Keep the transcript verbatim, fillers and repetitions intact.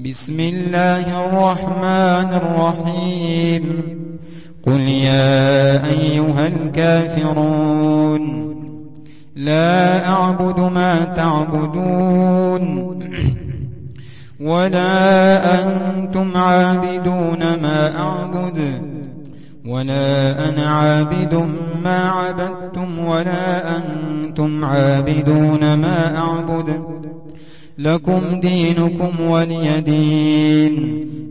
بسم الله الرحمن الرحيم قل يا أيها الكافرون لا أعبد ما تعبدون ولا أنتم عابدون ما أعبد ولا أنا عابد ما عبدتم ولا أنتم عابدون ما أعبد لكم دينكم ولي دين.